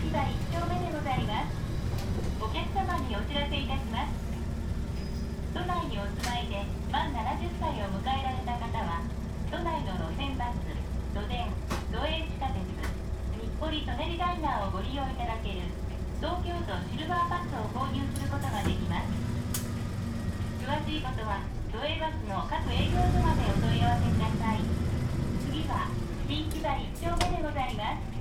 木場1丁目でございます。お客様にお知らせいたします。都内にお住まいで満70歳を迎えられた方は、都内の路線バス、都電、都営地下鉄、日暮里・舎人ライナーをご利用いただける東京都シルバーパスを購入することができます。詳しいことは都営バスの各営業所までお問い合わせください。次は新木場1丁目でございます。